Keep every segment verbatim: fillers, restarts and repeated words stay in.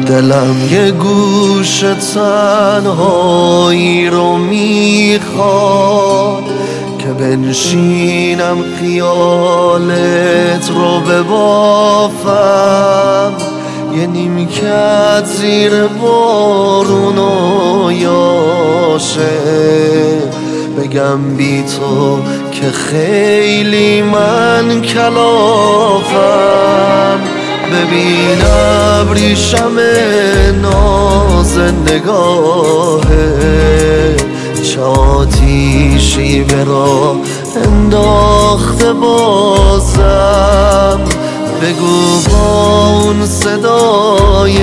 دلم یه گوش تنهایی رو میخواد که بنشینم خیالت رو ببافم، یه نیمکت زیر بارون و یاشه بگم بی تو که خیلی من کلافم. ببین ابریشم ناز نگاهه چه آتیشی به راه انداخته بازم. بگو با اون صدای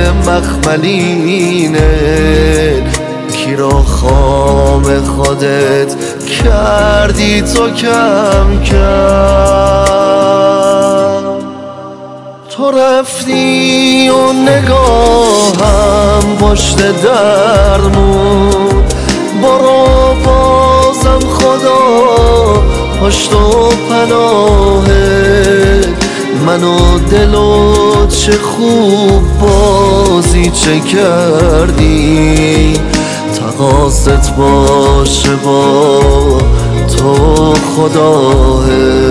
مخملینه کی رو خام خودت کردی تو کم کم. تو رفتی و نگاهم پشت درمون، برو بازم خدا پشت و پناهه من و دلت چه خوب بازی چه کردی. تقاصت باشه با تو خداه.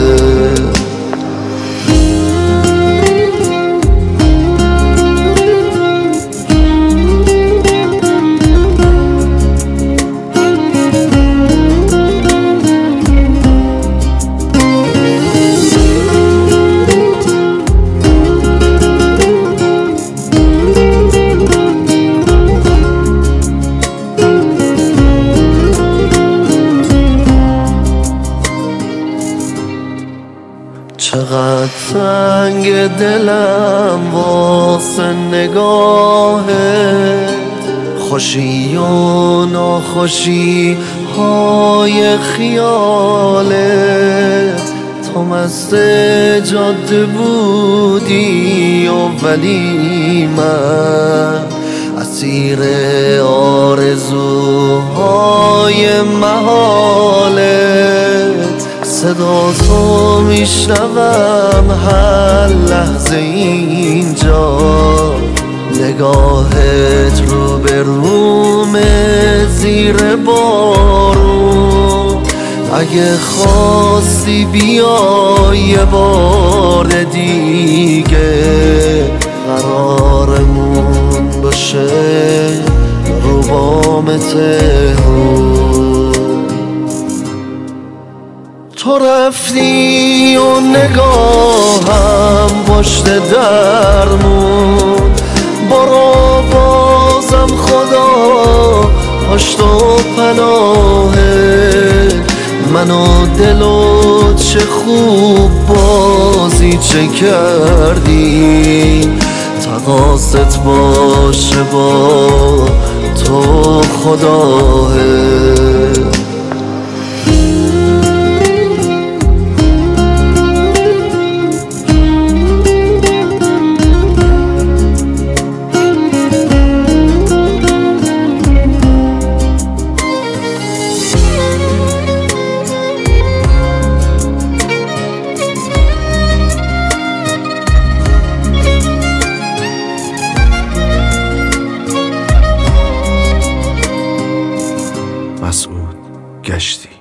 چقدر تنگ دلم واسه نگاهت، خوشی و ناخوشی های خیالت. تو مست جاده بودی و ولی من اسیر آرزوهای محالت. صدا تو میشنوم هر لحظه اینجا، نگاهت رو به رومه زیر بارون. اگه خواستی بیا یه بار دیگه قرارمون باشه رو بام تهرون. تو رفتی و نگاهم پشت درمون، برو بازم خدا پشت و پناهه من و دلت چه خوب بازی چه کردی. تقاصت باشه با تو خداه. مسعود گشتی.